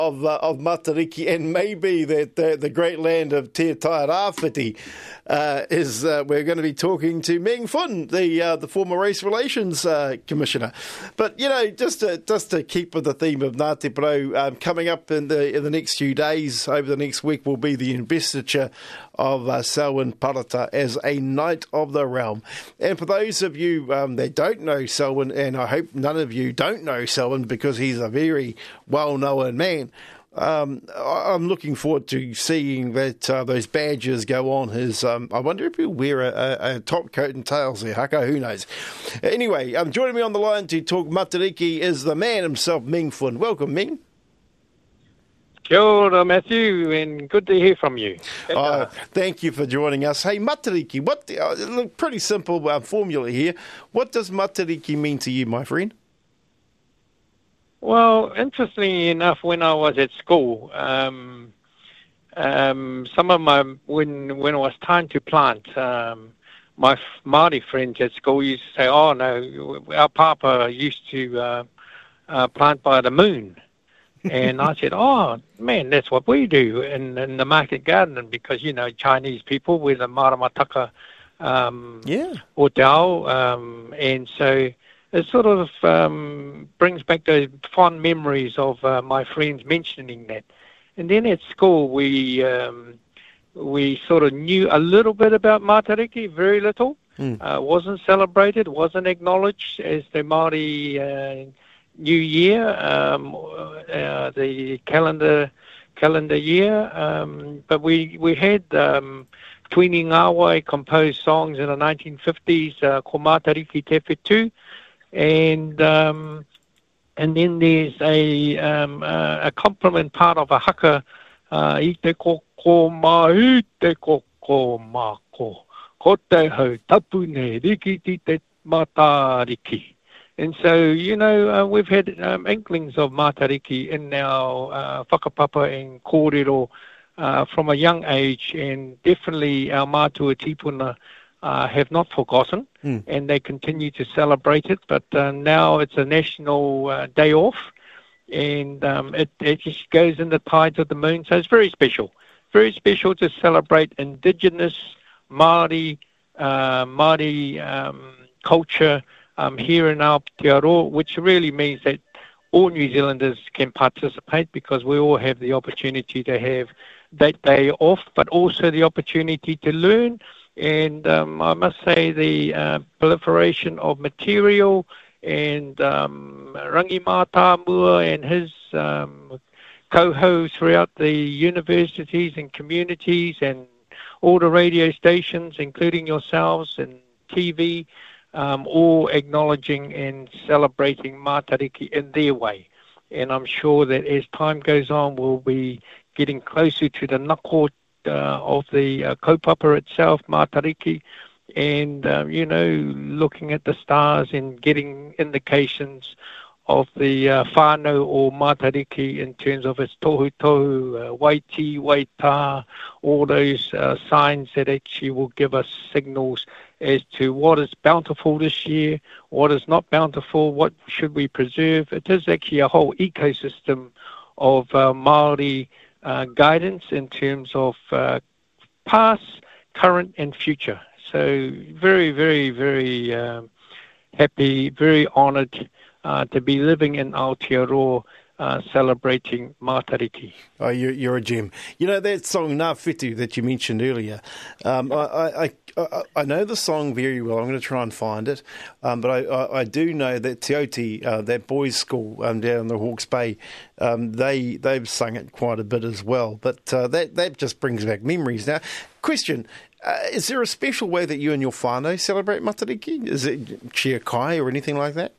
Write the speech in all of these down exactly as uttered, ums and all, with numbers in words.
of uh, of Matariki, and maybe that the, the great land of Te Tairawhiti uh, is uh, we're going to be talking to Meng Fun, the uh, the former Race Relations uh, Commissioner. But you know, just to, just to keep with the theme of Ngāti Porou, um, coming up in the in the next few days, over the next week, will be the investiture of uh, Selwyn Parata as a Knight of the Realm. And for those of you um, that don't know Selwyn, and I hope none of you don't know Selwyn because he's a very well-known man, um, I'm looking forward to seeing that uh, those badges go on his... Um, I wonder if he'll wear a, a, a top coat and tails there, Haka, who knows. Anyway, um, joining me on the line to talk Matariki is the man himself, Meng Fun. Welcome, Meng. Kia ora, Matthew, and good to hear from you. Uh, thank you for joining us. Hey, Matariki, what? Uh, look, pretty simple uh, formula here. What does Matariki mean to you, my friend? Well, interestingly enough, when I was at school, um, um, some of my when when it was time to plant, um, my Māori friends at school used to say, "Oh no, our papa used to uh, uh, plant by the moon." And I said, oh, man, that's what we do in, in the market garden, because, you know, Chinese people with the maramataka um, yeah. o te ao, um, and so it sort of um, brings back those fond memories of uh, my friends mentioning that. And then at school, we um, we sort of knew a little bit about Matariki, very little. Mm. Uh, wasn't celebrated, wasn't acknowledged as the Māori uh, New Year, um, uh, the calendar calendar year, um, but we we had um, Twini Ngāwai composed songs in the nineteen fifties, uh, Ko Matariki Te Whetū, and um, and then there's a um, uh, a complement part of a haka, uh, I te koko mai te koko mako, ko te hau tapune riki te Matariki. And so, you know, uh, we've had um, inklings of Matariki in our uh, whakapapa and kōrero uh, from a young age, and definitely our mātua tipuna uh, have not forgotten, mm. and they continue to celebrate it. But uh, now it's a national uh, day off, and um, it, it just goes in the tides of the moon. So it's very special, very special to celebrate Indigenous Māori, uh, Māori um, culture, Um, here in Aotearoa, which really means that all New Zealanders can participate, because we all have the opportunity to have that day off, but also the opportunity to learn. And um, I must say the uh, proliferation of material and um, Rangi Mātāmua and his um, co-hosts throughout the universities and communities and all the radio stations, including yourselves, and T V, Um, all acknowledging and celebrating Matariki in their way. And I'm sure that as time goes on, we'll be getting closer to the ngako uh, of the uh, kaupapa itself, Matariki, and, uh, you know, looking at the stars and getting indications of the uh, whānau or Matariki in terms of its tohu tohu, uh, waiti, waitā, all those uh, signs that actually will give us signals as to what is bountiful this year, what is not bountiful, what should we preserve. It is actually a whole ecosystem of uh, Māori uh, guidance in terms of uh, past, current and future. So very, very, very um, happy, very honoured uh, to be living in Aotearoa, Uh, celebrating Matariki. Oh, you're, you're a gem. You know, that song, Ngā Whetū, that you mentioned earlier, um, I, I, I, I know the song very well. I'm going to try and find it. Um, but I, I, I do know that Te Oti, uh, that boys' school um, down in the Hawke's Bay, um, they, they've sung it quite a bit as well. But uh, that, that just brings back memories. Now, question, uh, is there a special way that you and your whānau celebrate Matariki? Is it chia kai or anything like that?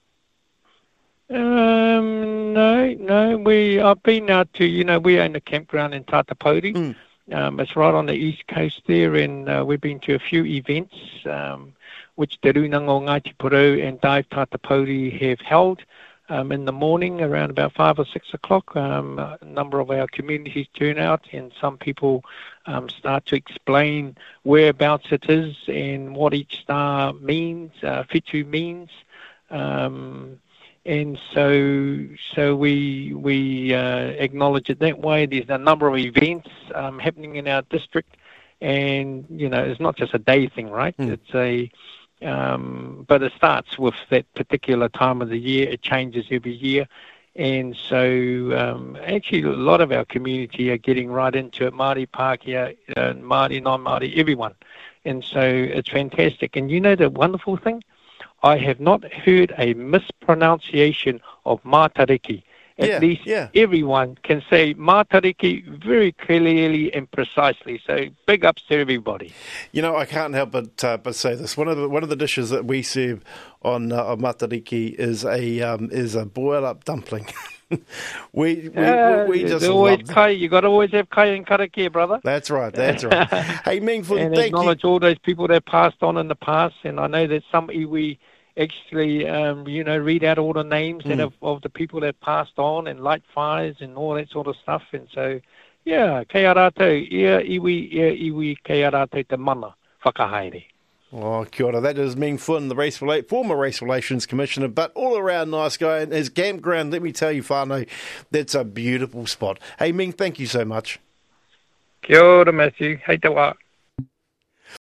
Um, no, no. We I've been out to, you know, we own a campground in Tātapauri. Mm. Um, it's right on the east coast there, and uh, we've been to a few events um, which Te Runanga Ngāti Porou and Dive Tātapauri have held um, in the morning around about five or six o'clock. Um, a number of our communities turn out, and some people um, start to explain whereabouts it is and what each star means, uh, Whetū means. Um, And so, so we we uh, acknowledge it that way. There's a number of events um, happening in our district, and you know, it's not just a day thing, right? Mm. It's a, um, but it starts with that particular time of the year. It changes every year, and so um, actually, a lot of our community are getting right into it. Māori, Pākehā, uh, Māori, non-Māori, everyone, and so it's fantastic. And you know the wonderful thing? I have not heard a mispronunciation of Matariki. At yeah, least yeah. everyone can say Matariki very clearly and precisely. So big ups to everybody. You know, I can't help but uh, but say this. One of the one of the dishes that we serve on uh, on Matariki is a um, is a boil up dumpling. we we, uh, we just always love kai. You got to always have kai and karakia, brother. That's right. That's right. Hey, Ming Fun, and thank acknowledge you. all those people that passed on in the past. And I know that some iwi actually, um, you know, read out all the names mm. that of, of the people that passed on and light fires and all that sort of stuff. And so, yeah, kei a rātou, ia iwi, ia iwi, kei a rātou te mana, whakahaere. Oh, kia ora. That is Ming Fun, the race rela- former Race Relations Commissioner, but all-around nice guy. And his campground, let me tell you, whānau, that's a beautiful spot. Hey, Ming, thank you so much. Kia ora, Matthew. Hei te wā.